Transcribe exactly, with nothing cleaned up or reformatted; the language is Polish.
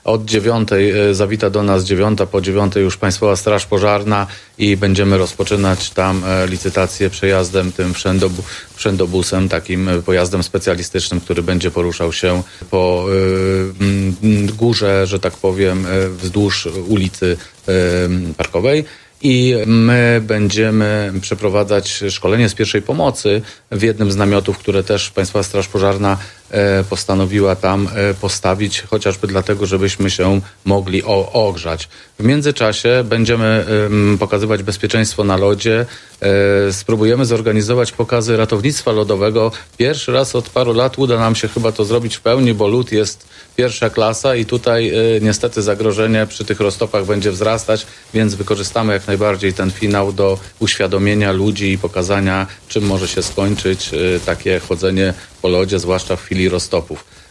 Od dziewiątej zawita do nas dziewiąta, po dziewiątej już Państwowa Straż Pożarna i będziemy rozpoczynać tam licytację przejazdem tym wszędobu, wszędobusem, takim pojazdem specjalistycznym, który będzie poruszał się po y, górze, że tak powiem, wzdłuż ulicy y, Parkowej. I my będziemy przeprowadzać szkolenie z pierwszej pomocy w jednym z namiotów, które też Państwowa Straż Pożarna postanowiła tam postawić, chociażby dlatego, żebyśmy się mogli ogrzać. W międzyczasie będziemy pokazywać bezpieczeństwo na lodzie. Spróbujemy zorganizować pokazy ratownictwa lodowego. Pierwszy raz od paru lat uda nam się chyba to zrobić w pełni, bo lód jest pierwsza klasa i tutaj niestety zagrożenie przy tych roztopach będzie wzrastać, więc wykorzystamy jak najbardziej ten finał do uświadomienia ludzi i pokazania, czym może się skończyć takie chodzenie po lodzie, zwłaszcza w chwili roztopów.